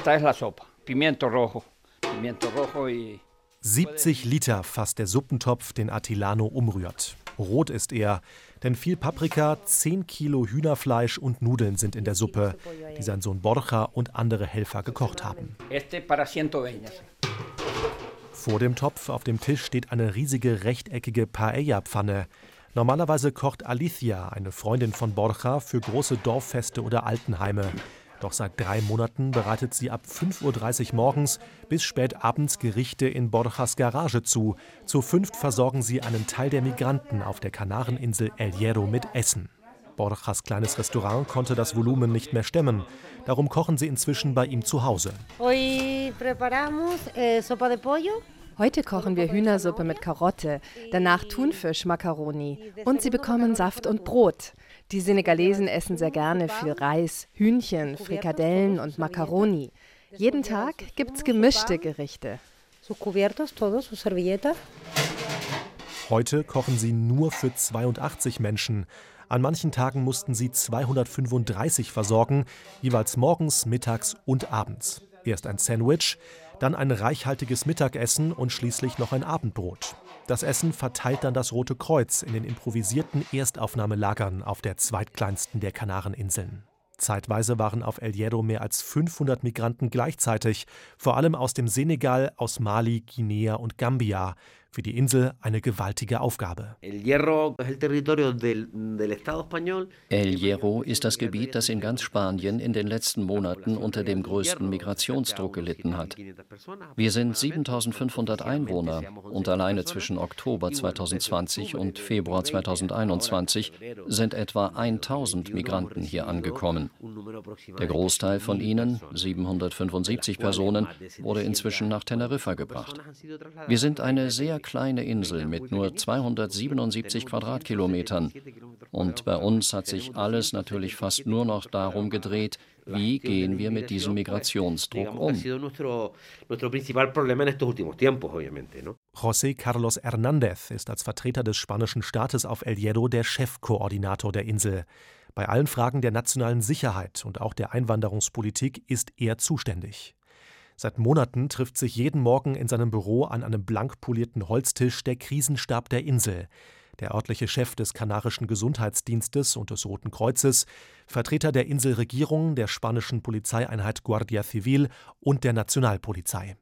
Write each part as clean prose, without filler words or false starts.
Esta es la sopa. Pimiento rojo. Pimiento rojo y 70 Liter fasst der Suppentopf, den Atilano umrührt. Rot ist er, denn viel Paprika, 10 Kilo Hühnerfleisch und Nudeln sind in der Suppe, die sein Sohn Borja und andere Helfer gekocht haben. para 120. Vor dem Topf auf dem Tisch steht eine riesige rechteckige Paella-Pfanne. Normalerweise kocht Alicia, eine Freundin von Borja, für große Dorffeste oder Altenheime. Doch seit 3 Monaten bereitet sie ab 5:30 Uhr morgens bis spät abends Gerichte in Borjas Garage zu. Zu 5 versorgen sie einen Teil der Migranten auf der Kanareninsel El Hierro mit Essen. Borjas kleines Restaurant konnte das Volumen nicht mehr stemmen. Darum kochen sie inzwischen bei ihm zu Hause. Heute kochen wir Hühnersuppe mit Karotte, danach Thunfisch-Makaroni und sie bekommen Saft und Brot. Die Senegalesen essen sehr gerne viel Reis, Hühnchen, Frikadellen und Makaroni. Jeden Tag gibt's gemischte Gerichte. Heute kochen sie nur für 82 Menschen. An manchen Tagen mussten sie 235 versorgen, jeweils morgens, mittags und abends. Erst ein Sandwich, dann ein reichhaltiges Mittagessen und schließlich noch ein Abendbrot. Das Essen verteilt dann das Rote Kreuz in den improvisierten Erstaufnahmelagern auf der zweitkleinsten der Kanareninseln. Zeitweise waren auf El Hierro mehr als 500 Migranten gleichzeitig, vor allem aus dem Senegal, aus Mali, Guinea und Gambia. Für die Insel eine gewaltige Aufgabe. El Hierro ist das Gebiet, das in ganz Spanien in den letzten Monaten unter dem größten Migrationsdruck gelitten hat. Wir sind 7.500 Einwohner und alleine zwischen Oktober 2020 und Februar 2021 sind etwa 1.000 Migranten hier angekommen. Der Großteil von ihnen, 775 Personen, wurde inzwischen nach Teneriffa gebracht. Wir sind eine sehr kleine Insel mit nur 277 Quadratkilometern. Und bei uns hat sich alles natürlich fast nur noch darum gedreht, wie gehen wir mit diesem Migrationsdruck um. José Carlos Hernández ist als Vertreter des spanischen Staates auf El Hierro der Chefkoordinator der Insel. Bei allen Fragen der nationalen Sicherheit und auch der Einwanderungspolitik ist er zuständig. Seit Monaten trifft sich jeden Morgen in seinem Büro an einem blank polierten Holztisch der Krisenstab der Insel. Der örtliche Chef des kanarischen Gesundheitsdienstes und des Roten Kreuzes, Vertreter der Inselregierung, der spanischen Polizeieinheit Guardia Civil und der Nationalpolizei.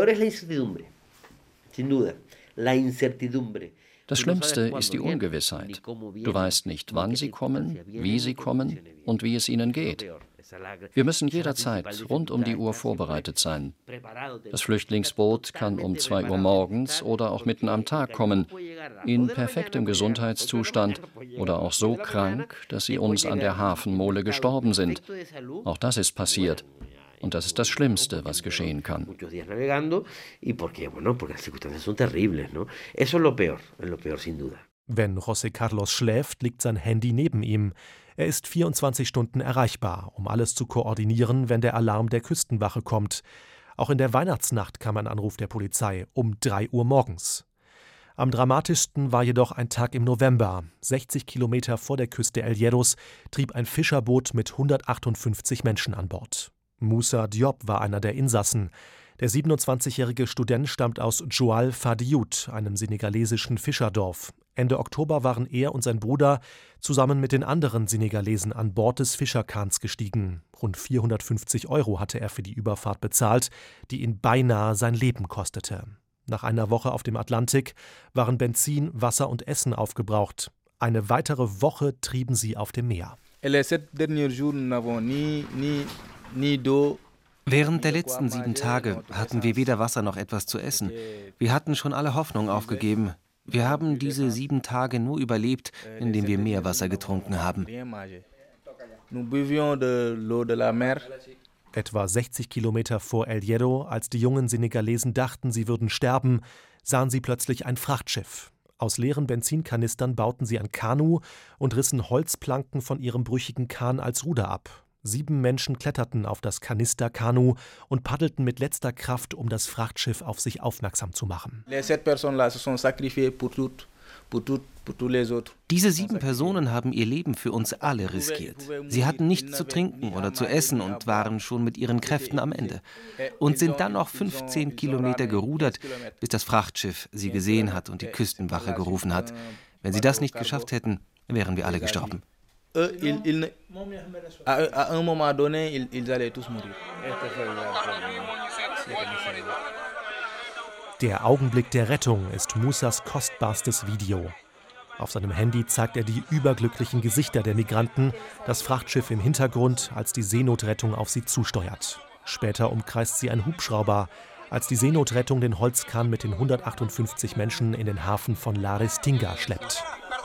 Das Schlimmste ist die Ungewissheit. Du weißt nicht, wann sie kommen, wie sie kommen und wie es ihnen geht. Wir müssen jederzeit rund um die Uhr vorbereitet sein. Das Flüchtlingsboot kann um 2 Uhr morgens oder auch mitten am Tag kommen, in perfektem Gesundheitszustand oder auch so krank, dass sie uns an der Hafenmole gestorben sind. Auch das ist passiert. Und das ist das Schlimmste, was geschehen kann. Wenn José Carlos schläft, liegt sein Handy neben ihm. Er ist 24 Stunden erreichbar, um alles zu koordinieren, wenn der Alarm der Küstenwache kommt. Auch in der Weihnachtsnacht kam ein Anruf der Polizei um 3 Uhr morgens. Am dramatischsten war jedoch ein Tag im November. 60 Kilometer vor der Küste El Hierros trieb ein Fischerboot mit 158 Menschen an Bord. Moussa Diop war einer der Insassen. Der 27-jährige Student stammt aus Joal Fadiouth, einem senegalesischen Fischerdorf. Ende Oktober waren er und sein Bruder zusammen mit den anderen Senegalesen an Bord des Fischerkahns gestiegen. Rund 450 € hatte er für die Überfahrt bezahlt, die ihn beinahe sein Leben kostete. Nach einer Woche auf dem Atlantik waren Benzin, Wasser und Essen aufgebraucht. Eine weitere Woche trieben sie auf dem Meer. Während der letzten 7 Tage hatten wir weder Wasser noch etwas zu essen. Wir hatten schon alle Hoffnung aufgegeben. Wir haben diese 7 Tage nur überlebt, indem wir Meerwasser getrunken haben. Etwa 60 Kilometer vor El Hierro, als die jungen Senegalesen dachten, sie würden sterben, sahen sie plötzlich ein Frachtschiff. Aus leeren Benzinkanistern bauten sie ein Kanu und rissen Holzplanken von ihrem brüchigen Kahn als Ruder ab. 7 Menschen kletterten auf das Kanisterkanu und paddelten mit letzter Kraft, um das Frachtschiff auf sich aufmerksam zu machen. Diese 7 Personen haben ihr Leben für uns alle riskiert. Sie hatten nichts zu trinken oder zu essen und waren schon mit ihren Kräften am Ende. Und sind dann noch 15 Kilometer gerudert, bis das Frachtschiff sie gesehen hat und die Küstenwache gerufen hat. Wenn sie das nicht geschafft hätten, wären wir alle gestorben. Der Augenblick der Rettung ist Musas kostbarstes Video. Auf seinem Handy zeigt er die überglücklichen Gesichter der Migranten, das Frachtschiff im Hintergrund, als die Seenotrettung auf sie zusteuert. Später umkreist sie ein Hubschrauber, als die Seenotrettung den Holzkahn mit den 158 Menschen in den Hafen von La Restinga schleppt.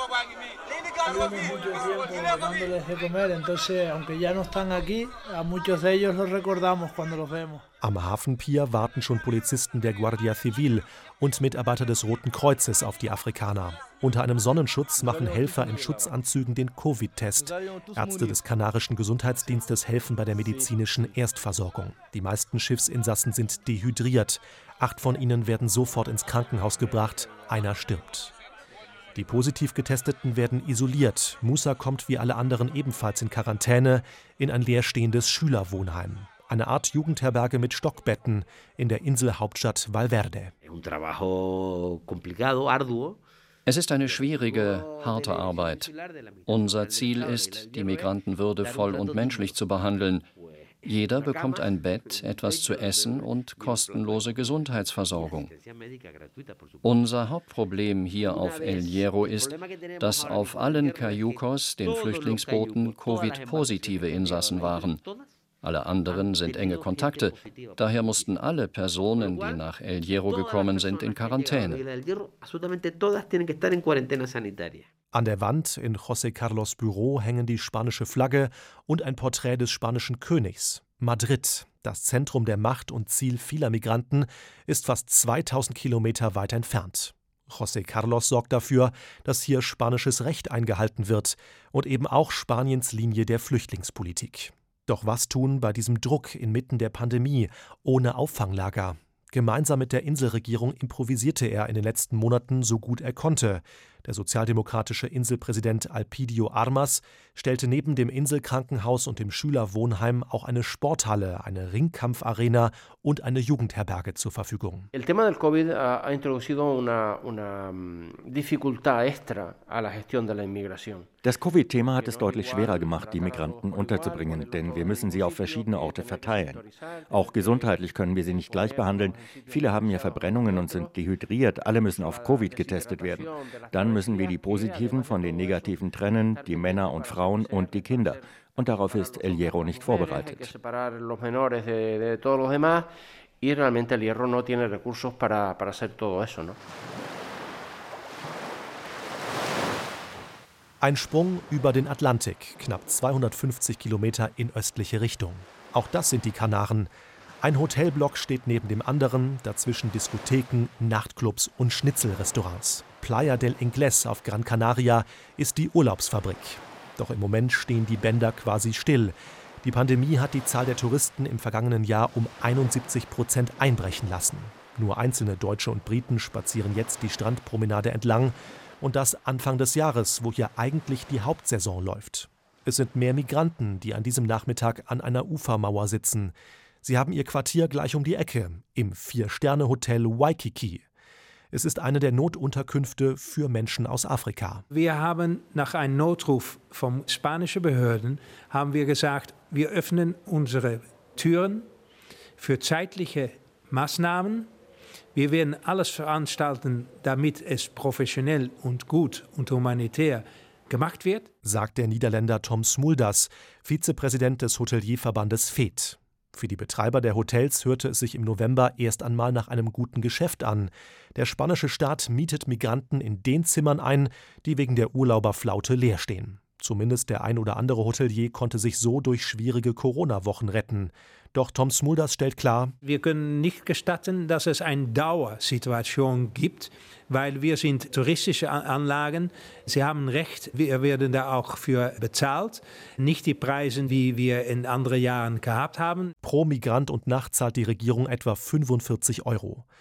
Am Hafenpier warten schon Polizisten der Guardia Civil und Mitarbeiter des Roten Kreuzes auf die Afrikaner. Unter einem Sonnenschutz machen Helfer in Schutzanzügen den Covid-Test. Ärzte des kanarischen Gesundheitsdienstes helfen bei der medizinischen Erstversorgung. Die meisten Schiffsinsassen sind dehydriert. 8 von ihnen werden sofort ins Krankenhaus gebracht. Einer stirbt. Die positiv Getesteten werden isoliert. Musa kommt wie alle anderen ebenfalls in Quarantäne in ein leerstehendes Schülerwohnheim. Eine Art Jugendherberge mit Stockbetten in der Inselhauptstadt Valverde. Es ist eine schwierige, harte Arbeit. Unser Ziel ist, die Migranten würdevoll und menschlich zu behandeln. Jeder bekommt ein Bett, etwas zu essen und kostenlose Gesundheitsversorgung. Unser Hauptproblem hier auf El Hierro ist, dass auf allen Cayucos, den Flüchtlingsbooten, Covid-positive Insassen waren. Alle anderen sind enge Kontakte. Daher mussten alle Personen, die nach El Hierro gekommen sind, in Quarantäne. An der Wand in José Carlos' Büro hängen die spanische Flagge und ein Porträt des spanischen Königs. Madrid, das Zentrum der Macht und Ziel vieler Migranten, ist fast 2000 Kilometer weit entfernt. José Carlos sorgt dafür, dass hier spanisches Recht eingehalten wird und eben auch Spaniens Linie der Flüchtlingspolitik. Doch was tun bei diesem Druck inmitten der Pandemie, ohne Auffanglager? Gemeinsam mit der Inselregierung improvisierte er in den letzten Monaten so gut er konnte. Der sozialdemokratische Inselpräsident Alpidio Armas stellte neben dem Inselkrankenhaus und dem Schülerwohnheim auch eine Sporthalle, eine Ringkampfarena und eine Jugendherberge zur Verfügung. El tema del COVID ha introducido una dificultad extra a la gestión de la inmigración. Das Covid-Thema hat es deutlich schwerer gemacht, die Migranten unterzubringen, denn wir müssen sie auf verschiedene Orte verteilen. Auch gesundheitlich können wir sie nicht gleich behandeln. Viele haben ja Verbrennungen und sind dehydriert. Alle müssen auf Covid getestet werden. Dann müssen wir die Positiven von den Negativen trennen, die Männer und Frauen und die Kinder. Und darauf ist El Hierro nicht vorbereitet. Ein Sprung über den Atlantik, knapp 250 Kilometer in östliche Richtung. Auch das sind die Kanaren. Ein Hotelblock steht neben dem anderen, dazwischen Diskotheken, Nachtclubs und Schnitzelrestaurants. Playa del Inglés auf Gran Canaria ist die Urlaubsfabrik. Doch im Moment stehen die Bänder quasi still. Die Pandemie hat die Zahl der Touristen im vergangenen Jahr um 71% einbrechen lassen. Nur einzelne Deutsche und Briten spazieren jetzt die Strandpromenade entlang. Und das Anfang des Jahres, wo hier eigentlich die Hauptsaison läuft. Es sind mehr Migranten, die an diesem Nachmittag an einer Ufermauer sitzen. Sie haben ihr Quartier gleich um die Ecke, im 4-Sterne-Hotel Waikiki. Es ist eine der Notunterkünfte für Menschen aus Afrika. Wir haben nach einem Notruf von spanischen Behörden haben wir gesagt, wir öffnen unsere Türen für zeitliche Maßnahmen. Wir werden alles veranstalten, damit es professionell und gut und humanitär gemacht wird, sagt der Niederländer Tom Smulders, Vizepräsident des Hotelierverbandes FED. Für die Betreiber der Hotels hörte es sich im November erst einmal nach einem guten Geschäft an. Der spanische Staat mietet Migranten in den Zimmern ein, die wegen der Urlauberflaute leer stehen. Zumindest der ein oder andere Hotelier konnte sich so durch schwierige Corona-Wochen retten. Doch Tom Smulders stellt klar: Wir können nicht gestatten, dass es eine Dauersituation gibt, weil wir sind touristische Anlagen. Sie haben recht, wir werden da auch für bezahlt. Nicht die Preise, wie wir in anderen Jahren gehabt haben. Pro Migrant und Nacht zahlt die Regierung etwa 45 €.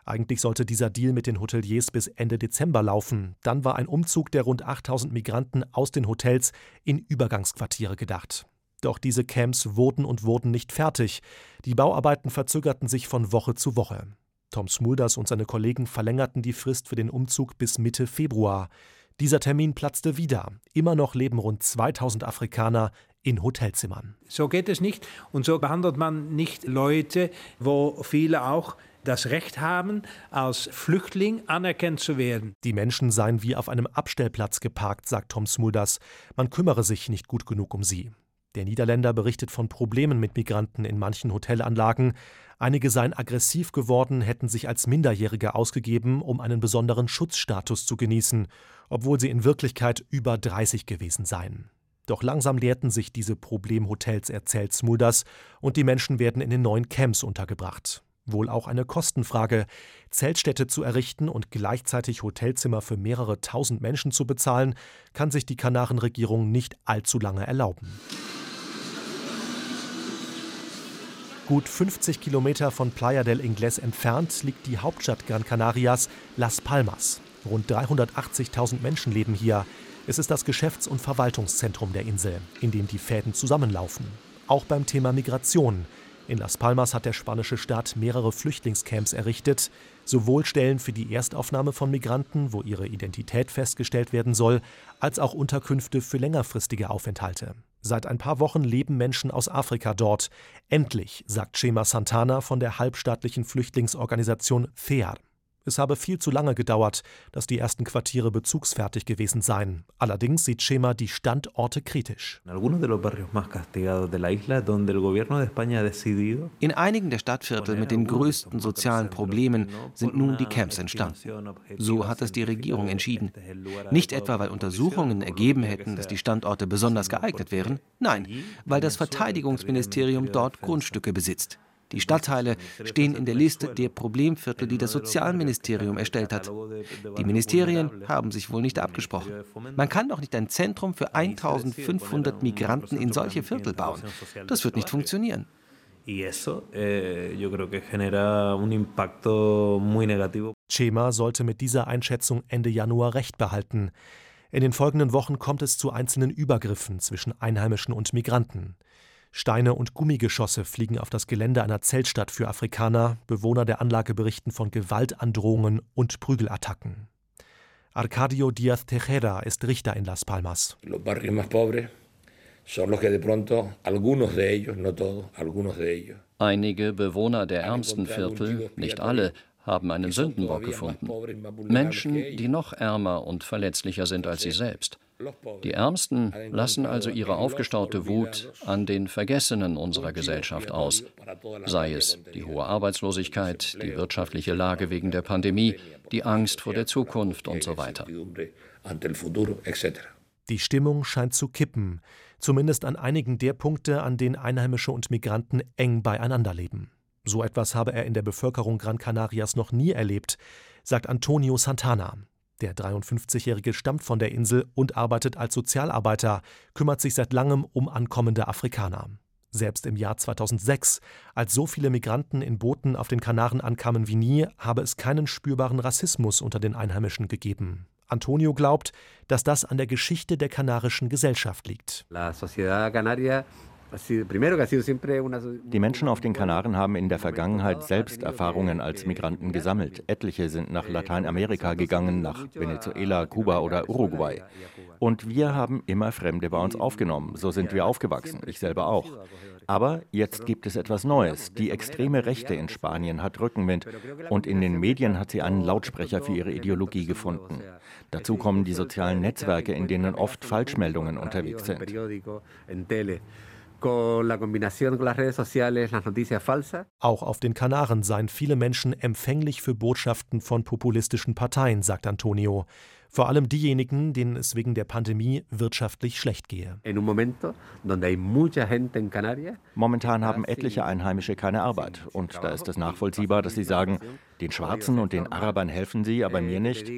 Eigentlich sollte dieser Deal mit den Hoteliers bis Ende Dezember laufen. Dann war ein Umzug der rund 8000 Migranten aus den Hotels in Übergangsquartiere gedacht. Doch diese Camps wurden nicht fertig. Die Bauarbeiten verzögerten sich von Woche zu Woche. Tom Smulders und seine Kollegen verlängerten die Frist für den Umzug bis Mitte Februar. Dieser Termin platzte wieder. Immer noch leben rund 2000 Afrikaner in Hotelzimmern. So geht es nicht und so behandelt man nicht Leute, wo viele auch das Recht haben, als Flüchtling anerkannt zu werden. Die Menschen seien wie auf einem Abstellplatz geparkt, sagt Tom Smulders. Man kümmere sich nicht gut genug um sie. Der Niederländer berichtet von Problemen mit Migranten in manchen Hotelanlagen. Einige seien aggressiv geworden, hätten sich als Minderjährige ausgegeben, um einen besonderen Schutzstatus zu genießen, obwohl sie in Wirklichkeit über 30 gewesen seien. Doch langsam leerten sich diese Problemhotels, erzählt Smulders, und die Menschen werden in den neuen Camps untergebracht. Wohl auch eine Kostenfrage. Zeltstädte zu errichten und gleichzeitig Hotelzimmer für mehrere tausend Menschen zu bezahlen, kann sich die Kanarenregierung nicht allzu lange erlauben. Gut 50 Kilometer von Playa del Inglés entfernt liegt die Hauptstadt Gran Canarias, Las Palmas. Rund 380.000 Menschen leben hier. Es ist das Geschäfts- und Verwaltungszentrum der Insel, in dem die Fäden zusammenlaufen. Auch beim Thema Migration. In Las Palmas hat der spanische Staat mehrere Flüchtlingscamps errichtet, sowohl Stellen für die Erstaufnahme von Migranten, wo ihre Identität festgestellt werden soll, als auch Unterkünfte für längerfristige Aufenthalte. Seit ein paar Wochen leben Menschen aus Afrika dort. Endlich, sagt Chema Santana von der halbstaatlichen Flüchtlingsorganisation FEAR. Es habe viel zu lange gedauert, dass die ersten Quartiere bezugsfertig gewesen seien. Allerdings sieht Chema die Standorte kritisch. In einigen der Stadtviertel mit den größten sozialen Problemen sind nun die Camps entstanden. So hat es die Regierung entschieden. Nicht etwa, weil Untersuchungen ergeben hätten, dass die Standorte besonders geeignet wären. Nein, weil das Verteidigungsministerium dort Grundstücke besitzt. Die Stadtteile stehen in der Liste der Problemviertel, die das Sozialministerium erstellt hat. Die Ministerien haben sich wohl nicht abgesprochen. Man kann doch nicht ein Zentrum für 1500 Migranten in solche Viertel bauen. Das wird nicht funktionieren. Chema sollte mit dieser Einschätzung Ende Januar recht behalten. In den folgenden Wochen kommt es zu einzelnen Übergriffen zwischen Einheimischen und Migranten. Steine und Gummigeschosse fliegen auf das Gelände einer Zeltstadt für Afrikaner. Bewohner der Anlage berichten von Gewaltandrohungen und Prügelattacken. Arcadio Díaz Tejera ist Richter in Las Palmas. Einige Bewohner der ärmsten Viertel, nicht alle, haben einen Sündenbock gefunden. Menschen, die noch ärmer und verletzlicher sind als sie selbst. Die Ärmsten lassen also ihre aufgestaute Wut an den Vergessenen unserer Gesellschaft aus, sei es die hohe Arbeitslosigkeit, die wirtschaftliche Lage wegen der Pandemie, die Angst vor der Zukunft und so weiter. Die Stimmung scheint zu kippen, zumindest an einigen der Punkte, an denen Einheimische und Migranten eng beieinander leben. So etwas habe er in der Bevölkerung Gran Canarias noch nie erlebt, sagt Antonio Santana. Der 53-Jährige stammt von der Insel und arbeitet als Sozialarbeiter, kümmert sich seit langem um ankommende Afrikaner. Selbst im Jahr 2006, als so viele Migranten in Booten auf den Kanaren ankamen wie nie, habe es keinen spürbaren Rassismus unter den Einheimischen gegeben. Antonio glaubt, dass das an der Geschichte der kanarischen Gesellschaft liegt. Die Menschen auf den Kanaren haben in der Vergangenheit selbst Erfahrungen als Migranten gesammelt. Etliche sind nach Lateinamerika gegangen, nach Venezuela, Kuba oder Uruguay. Und wir haben immer Fremde bei uns aufgenommen. So sind wir aufgewachsen, ich selber auch. Aber jetzt gibt es etwas Neues. Die extreme Rechte in Spanien hat Rückenwind und in den Medien hat sie einen Lautsprecher für ihre Ideologie gefunden. Dazu kommen die sozialen Netzwerke, in denen oft Falschmeldungen unterwegs sind. Auch auf den Kanaren seien viele Menschen empfänglich für Botschaften von populistischen Parteien, sagt Antonio. Vor allem diejenigen, denen es wegen der Pandemie wirtschaftlich schlecht gehe. Momentan haben etliche Einheimische keine Arbeit. Und da ist es nachvollziehbar, dass sie sagen, den Schwarzen und den Arabern helfen sie, aber mir nicht.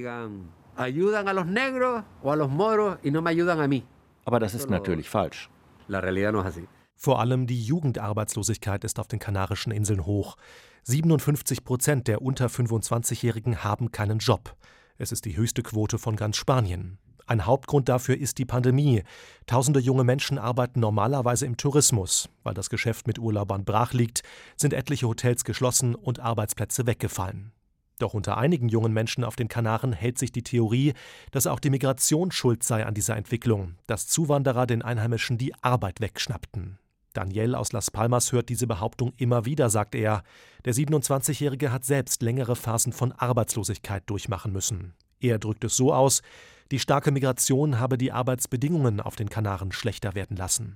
Aber das ist natürlich falsch. Vor allem die Jugendarbeitslosigkeit ist auf den Kanarischen Inseln hoch. 57% der unter 25-Jährigen haben keinen Job. Es ist die höchste Quote von ganz Spanien. Ein Hauptgrund dafür ist die Pandemie. Tausende junge Menschen arbeiten normalerweise im Tourismus. Weil das Geschäft mit Urlaubern brach liegt, sind etliche Hotels geschlossen und Arbeitsplätze weggefallen. Doch unter einigen jungen Menschen auf den Kanaren hält sich die Theorie, dass auch die Migration schuld sei an dieser Entwicklung, dass Zuwanderer den Einheimischen die Arbeit wegschnappten. Daniel aus Las Palmas hört diese Behauptung immer wieder, sagt er. Der 27-Jährige hat selbst längere Phasen von Arbeitslosigkeit durchmachen müssen. Er drückt es so aus: Die starke Migration habe die Arbeitsbedingungen auf den Kanaren schlechter werden lassen.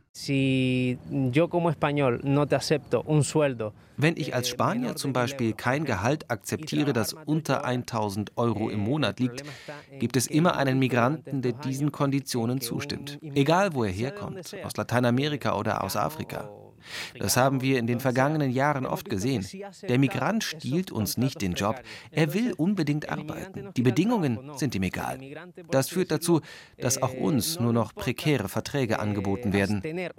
Wenn ich als Spanier zum Beispiel kein Gehalt akzeptiere, das unter 1.000 € im Monat liegt, gibt es immer einen Migranten, der diesen Konditionen zustimmt. Egal, wo er herkommt, aus Lateinamerika oder aus Afrika. Das haben wir in den vergangenen Jahren oft gesehen. Der Migrant stiehlt uns nicht den Job, er will unbedingt arbeiten. Die Bedingungen sind ihm egal. Das führt dazu, dass auch uns nur noch prekäre Verträge angeboten werden.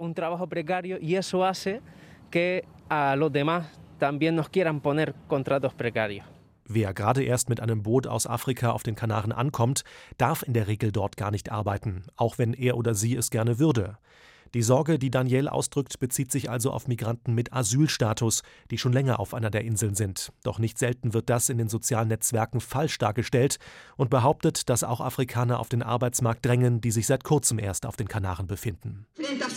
Wer gerade erst mit einem Boot aus Afrika auf den Kanaren ankommt, darf in der Regel dort gar nicht arbeiten, auch wenn er oder sie es gerne würde. Die Sorge, die Daniel ausdrückt, bezieht sich also auf Migranten mit Asylstatus, die schon länger auf einer der Inseln sind. Doch nicht selten wird das in den sozialen Netzwerken falsch dargestellt und behauptet, dass auch Afrikaner auf den Arbeitsmarkt drängen, die sich seit kurzem erst auf den Kanaren befinden.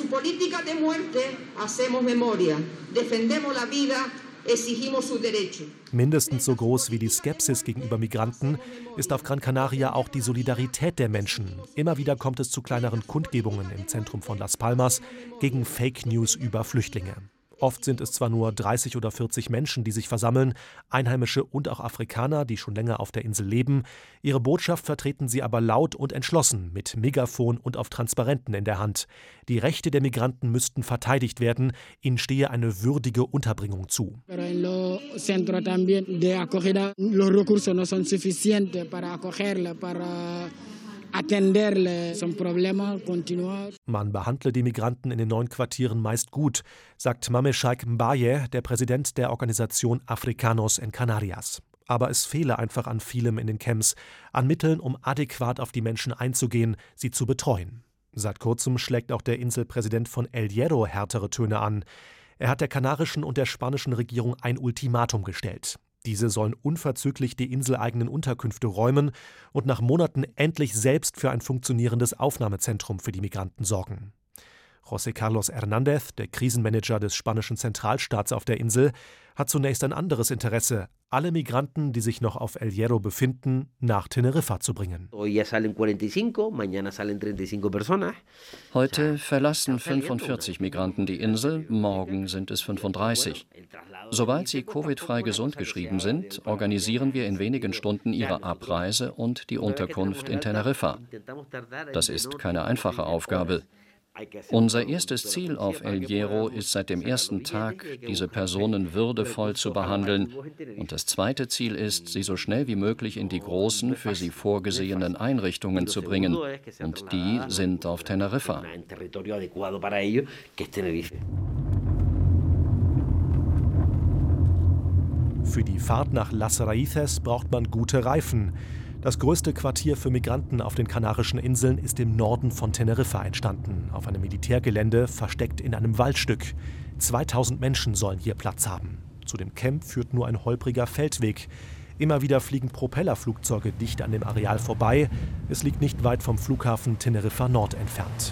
Mindestens so groß wie die Skepsis gegenüber Migranten ist auf Gran Canaria auch die Solidarität der Menschen. Immer wieder kommt es zu kleineren Kundgebungen im Zentrum von Las Palmas gegen Fake News über Flüchtlinge. Oft sind es zwar nur 30 oder 40 Menschen, die sich versammeln, Einheimische und auch Afrikaner, die schon länger auf der Insel leben. Ihre Botschaft vertreten sie aber laut und entschlossen, mit Megafon und auf Transparenten in der Hand. Die Rechte der Migranten müssten verteidigt werden, ihnen stehe eine würdige Unterbringung zu. Man behandle die Migranten in den neuen Quartieren meist gut, sagt Mame Sheikh Mbaye, der Präsident der Organisation Africanos en Canarias. Aber es fehle einfach an vielem in den Camps, an Mitteln, um adäquat auf die Menschen einzugehen, sie zu betreuen. Seit kurzem schlägt auch der Inselpräsident von El Hierro härtere Töne an. Er hat der kanarischen und der spanischen Regierung ein Ultimatum gestellt. Diese sollen unverzüglich die inseleigenen Unterkünfte räumen und nach Monaten endlich selbst für ein funktionierendes Aufnahmezentrum für die Migranten sorgen. José Carlos Hernández, der Krisenmanager des spanischen Zentralstaats auf der Insel, hat zunächst ein anderes Interesse: alle Migranten, die sich noch auf El Hierro befinden, nach Teneriffa zu bringen. Heute verlassen 45 Migranten die Insel, morgen sind es 35. Sobald sie Covid-frei gesund geschrieben sind, organisieren wir in wenigen Stunden ihre Abreise und die Unterkunft in Teneriffa. Das ist keine einfache Aufgabe. Unser erstes Ziel auf El Hierro ist seit dem ersten Tag, diese Personen würdevoll zu behandeln. Und das zweite Ziel ist, sie so schnell wie möglich in die großen, für sie vorgesehenen Einrichtungen zu bringen. Und die sind auf Teneriffa. Für die Fahrt nach Las Raíces braucht man gute Reifen. Das größte Quartier für Migranten auf den Kanarischen Inseln ist im Norden von Teneriffa entstanden, auf einem Militärgelände, versteckt in einem Waldstück. 2000 Menschen sollen hier Platz haben. Zu dem Camp führt nur ein holpriger Feldweg. Immer wieder fliegen Propellerflugzeuge dicht an dem Areal vorbei. Es liegt nicht weit vom Flughafen Teneriffa Nord entfernt.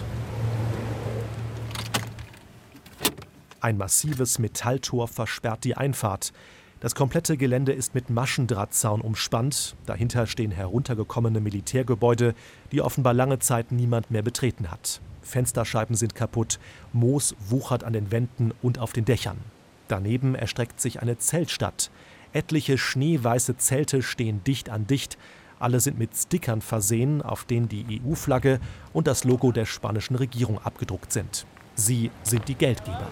Ein massives Metalltor versperrt die Einfahrt. Das komplette Gelände ist mit Maschendrahtzaun umspannt. Dahinter stehen heruntergekommene Militärgebäude, die offenbar lange Zeit niemand mehr betreten hat. Fensterscheiben sind kaputt, Moos wuchert an den Wänden und auf den Dächern. Daneben erstreckt sich eine Zeltstadt. Etliche schneeweiße Zelte stehen dicht an dicht. Alle sind mit Stickern versehen, auf denen die EU-Flagge und das Logo der spanischen Regierung abgedruckt sind. Sie sind die Geldgeber.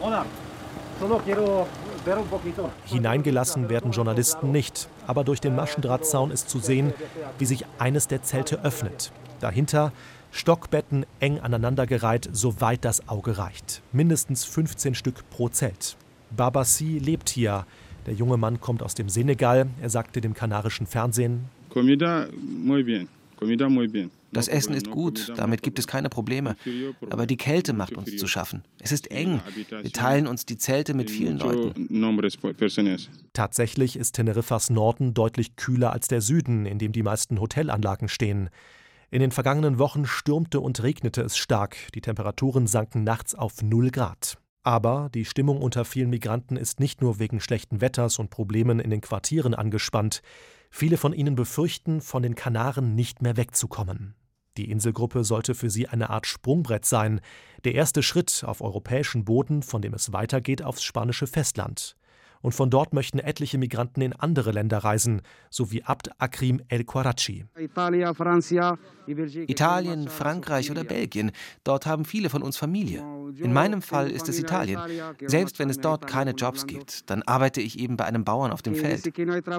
Hineingelassen werden Journalisten nicht, aber durch den Maschendrahtzaun ist zu sehen, wie sich eines der Zelte öffnet. Dahinter Stockbetten eng aneinandergereiht, soweit das Auge reicht. Mindestens 15 Stück pro Zelt. Babassi lebt hier. Der junge Mann kommt aus dem Senegal. Er sagte dem kanarischen Fernsehen: Das Essen ist gut, damit gibt es keine Probleme. Aber die Kälte macht uns zu schaffen. Es ist eng. Wir teilen uns die Zelte mit vielen Leuten. Tatsächlich ist Teneriffas Norden deutlich kühler als der Süden, in dem die meisten Hotelanlagen stehen. In den vergangenen Wochen stürmte und regnete es stark. Die Temperaturen sanken nachts auf 0 Grad. Aber die Stimmung unter vielen Migranten ist nicht nur wegen schlechten Wetters und Problemen in den Quartieren angespannt. Viele von ihnen befürchten, von den Kanaren nicht mehr wegzukommen. Die Inselgruppe sollte für sie eine Art Sprungbrett sein, der erste Schritt auf europäischen Boden, von dem es weitergeht aufs spanische Festland. Und von dort möchten etliche Migranten in andere Länder reisen, so wie Abd Akrim El-Quarachi. Italien, Frankreich oder Belgien, dort haben viele von uns Familie. In meinem Fall ist es Italien. Selbst wenn es dort keine Jobs gibt, dann arbeite ich eben bei einem Bauern auf dem Feld.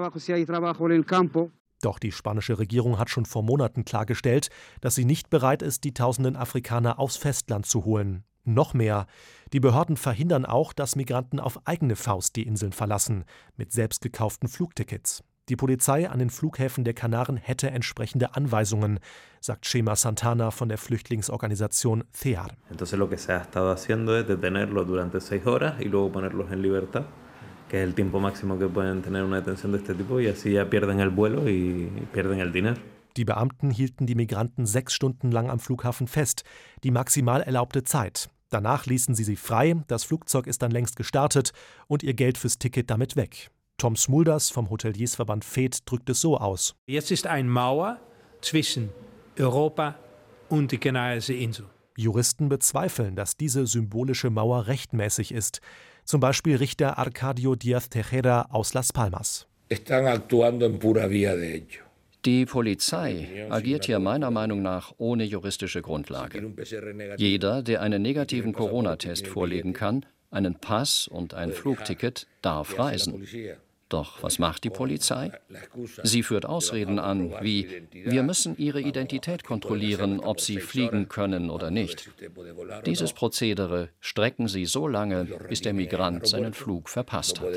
Doch die spanische Regierung hat schon vor Monaten klargestellt, dass sie nicht bereit ist, die tausenden Afrikaner aufs Festland zu holen. Noch mehr. Die Behörden verhindern auch, dass Migranten auf eigene Faust die Inseln verlassen, mit selbst gekauften Flugtickets. Die Polizei an den Flughäfen der Kanaren hätte entsprechende Anweisungen, sagt Chema Santana von der Flüchtlingsorganisation CEAR. Entonces lo que se ha estado haciendo es detenerlos durante 6 horas y luego ponerlos en libertad, que es el tiempo máximo que pueden tener una detención de este tipo, y así ya pierden el vuelo y pierden el dinero. Die Beamten hielten die Migranten 6 Stunden lang am Flughafen fest, die maximal erlaubte Zeit. Danach ließen sie frei, das Flugzeug ist dann längst gestartet und ihr Geld fürs Ticket damit weg. Tom Smulders vom Hoteliersverband FED drückt es so aus. Jetzt ist eine Mauer zwischen Europa und die Kanarische Insel. Juristen bezweifeln, dass diese symbolische Mauer rechtmäßig ist. Zum Beispiel Richter Arcadio Díaz Tejera aus Las Palmas. Están actuando en pura vía de hecho. Die Polizei agiert hier meiner Meinung nach ohne juristische Grundlage. Jeder, der einen negativen Corona-Test vorlegen kann, einen Pass und ein Flugticket, darf reisen. Doch was macht die Polizei? Sie führt Ausreden an, wie: Wir müssen ihre Identität kontrollieren, ob sie fliegen können oder nicht. Dieses Prozedere strecken sie so lange, bis der Migrant seinen Flug verpasst hat.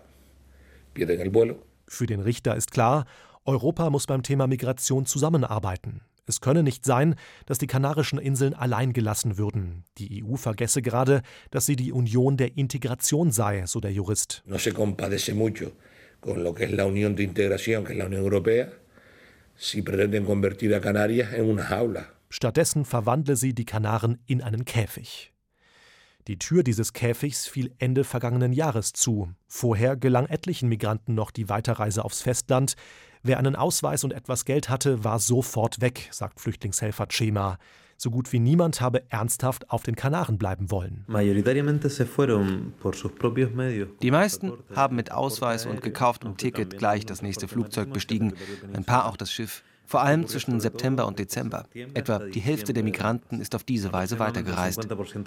Für den Richter ist klar, Europa muss beim Thema Migration zusammenarbeiten. Es könne nicht sein, dass die Kanarischen Inseln allein gelassen würden. Die EU vergesse gerade, dass sie die Union der Integration sei, so der Jurist. No se compadece mucho con lo que es la Unión de Integración, que es la Unión Europea, si pretenden convertir a Canarias en una jaula. Stattdessen verwandle sie die Kanaren in einen Käfig. Die Tür dieses Käfigs fiel Ende vergangenen Jahres zu. Vorher gelang etlichen Migranten noch die Weiterreise aufs Festland. Wer einen Ausweis und etwas Geld hatte, war sofort weg, sagt Flüchtlingshelfer Chema. So gut wie niemand habe ernsthaft auf den Kanaren bleiben wollen. Die meisten haben mit Ausweis und gekauftem Ticket gleich das nächste Flugzeug bestiegen, ein paar auch das Schiff. Vor allem zwischen September und Dezember. Etwa die Hälfte der Migranten ist auf diese Weise weitergereist.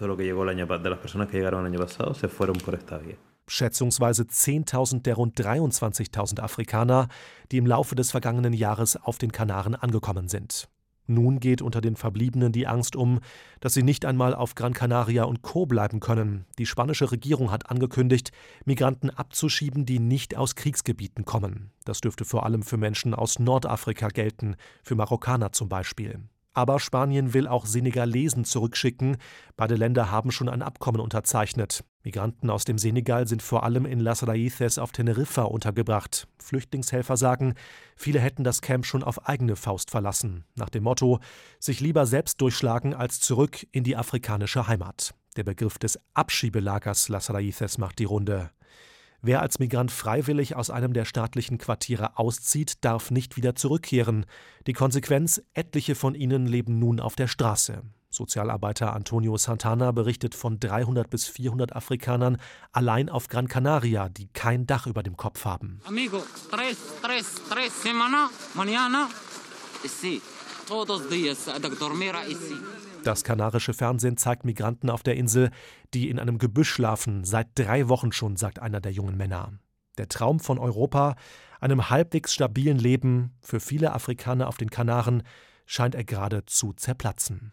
Schätzungsweise 10.000 der rund 23.000 Afrikaner, die im Laufe des vergangenen Jahres auf den Kanaren angekommen sind. Nun geht unter den Verbliebenen die Angst um, dass sie nicht einmal auf Gran Canaria und Co. bleiben können. Die spanische Regierung hat angekündigt, Migranten abzuschieben, die nicht aus Kriegsgebieten kommen. Das dürfte vor allem für Menschen aus Nordafrika gelten, für Marokkaner zum Beispiel. Aber Spanien will auch Senegalesen zurückschicken. Beide Länder haben schon ein Abkommen unterzeichnet. Migranten aus dem Senegal sind vor allem in Las Raíces auf Teneriffa untergebracht. Flüchtlingshelfer sagen, viele hätten das Camp schon auf eigene Faust verlassen. Nach dem Motto, sich lieber selbst durchschlagen als zurück in die afrikanische Heimat. Der Begriff des Abschiebelagers Las Raíces macht die Runde. Wer als Migrant freiwillig aus einem der staatlichen Quartiere auszieht, darf nicht wieder zurückkehren. Die Konsequenz: etliche von ihnen leben nun auf der Straße. Sozialarbeiter Antonio Santana berichtet von 300 bis 400 Afrikanern allein auf Gran Canaria, die kein Dach über dem Kopf haben. Amigo, tres semanas, mañana, sí, todos días, dormir sí. Das kanarische Fernsehen zeigt Migranten auf der Insel, die in einem Gebüsch schlafen, seit 3 Wochen schon, sagt einer der jungen Männer. Der Traum von Europa, einem halbwegs stabilen Leben, für viele Afrikaner auf den Kanaren, scheint er gerade zu zerplatzen.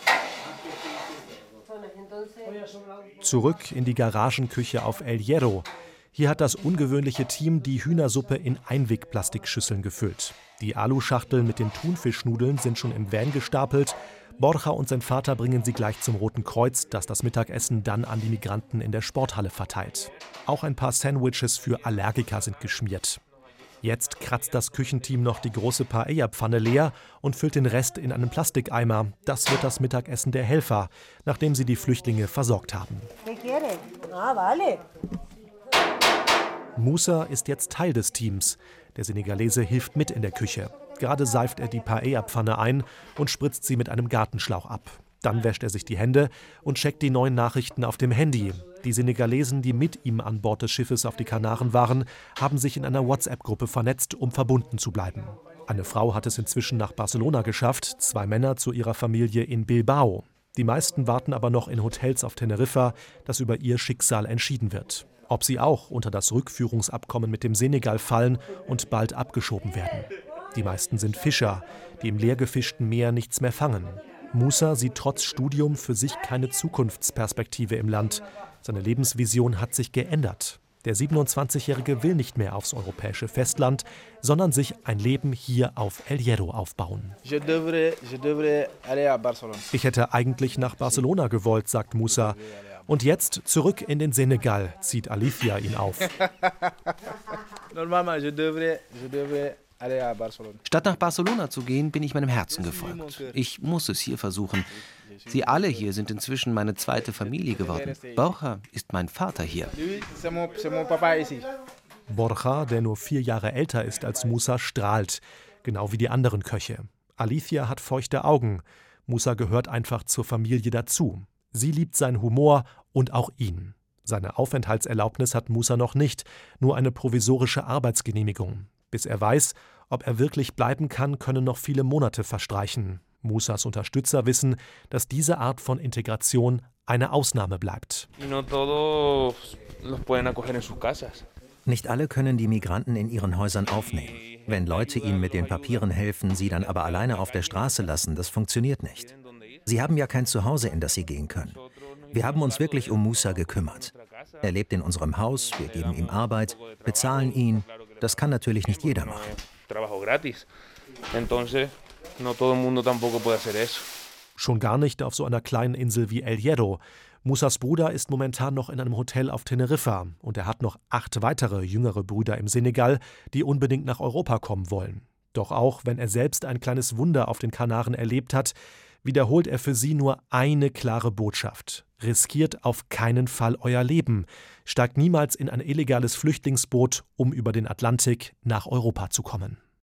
Zurück in die Garagenküche auf El Hierro. Hier hat das ungewöhnliche Team die Hühnersuppe in Einwegplastikschüsseln gefüllt. Die Aluschachteln mit den Thunfischnudeln sind schon im Van gestapelt. Borja und sein Vater bringen sie gleich zum Roten Kreuz, das das Mittagessen dann an die Migranten in der Sporthalle verteilt. Auch ein paar Sandwiches für Allergiker sind geschmiert. Jetzt kratzt das Küchenteam noch die große Paella-Pfanne leer und füllt den Rest in einen Plastikeimer. Das wird das Mittagessen der Helfer, nachdem sie die Flüchtlinge versorgt haben. Moussa ist jetzt Teil des Teams. Der Senegalese hilft mit in der Küche. Gerade seift er die Paella-Pfanne ein und spritzt sie mit einem Gartenschlauch ab. Dann wäscht er sich die Hände und checkt die neuen Nachrichten auf dem Handy. Die Senegalesen, die mit ihm an Bord des Schiffes auf die Kanaren waren, haben sich in einer WhatsApp-Gruppe vernetzt, um verbunden zu bleiben. Eine Frau hat es inzwischen nach Barcelona geschafft, 2 Männer zu ihrer Familie in Bilbao. Die meisten warten aber noch in Hotels auf Teneriffa, dass über ihr Schicksal entschieden wird. Ob sie auch unter das Rückführungsabkommen mit dem Senegal fallen und bald abgeschoben werden. Die meisten sind Fischer, die im leergefischten Meer nichts mehr fangen. Moussa sieht trotz Studium für sich keine Zukunftsperspektive im Land. Seine Lebensvision hat sich geändert. Der 27-Jährige will nicht mehr aufs europäische Festland, sondern sich ein Leben hier auf El Hierro aufbauen. Ich hätte eigentlich nach Barcelona gewollt, sagt Moussa. Und jetzt zurück in den Senegal, zieht Alicia ihn auf. Statt nach Barcelona zu gehen, bin ich meinem Herzen gefolgt. Ich muss es hier versuchen. Sie alle hier sind inzwischen meine zweite Familie geworden. Borja ist mein Vater hier. Borja, der nur 4 Jahre älter ist als Moussa, strahlt, genau wie die anderen Köche. Alicia hat feuchte Augen. Moussa gehört einfach zur Familie dazu. Sie liebt seinen Humor und auch ihn. Seine Aufenthaltserlaubnis hat Moussa noch nicht, nur eine provisorische Arbeitsgenehmigung. Bis er weiß, ob er wirklich bleiben kann, können noch viele Monate verstreichen. Moussas Unterstützer wissen, dass diese Art von Integration eine Ausnahme bleibt. Nicht alle können die Migranten in ihren Häusern aufnehmen. Wenn Leute ihnen mit den Papieren helfen, sie dann aber alleine auf der Straße lassen, das funktioniert nicht. Sie haben ja kein Zuhause, in das sie gehen können. Wir haben uns wirklich um Moussa gekümmert. Er lebt in unserem Haus, wir geben ihm Arbeit, bezahlen ihn. Das kann natürlich nicht jeder machen. Schon gar nicht auf so einer kleinen Insel wie El Hierro. Moussas Bruder ist momentan noch in einem Hotel auf Teneriffa und er hat noch 8 weitere jüngere Brüder im Senegal, die unbedingt nach Europa kommen wollen. Doch auch wenn er selbst ein kleines Wunder auf den Kanaren erlebt hat, wiederholt er für sie nur eine klare Botschaft. Riskiert auf keinen Fall euer Leben. Steigt niemals in ein illegales Flüchtlingsboot, um über den Atlantik nach Europa zu kommen.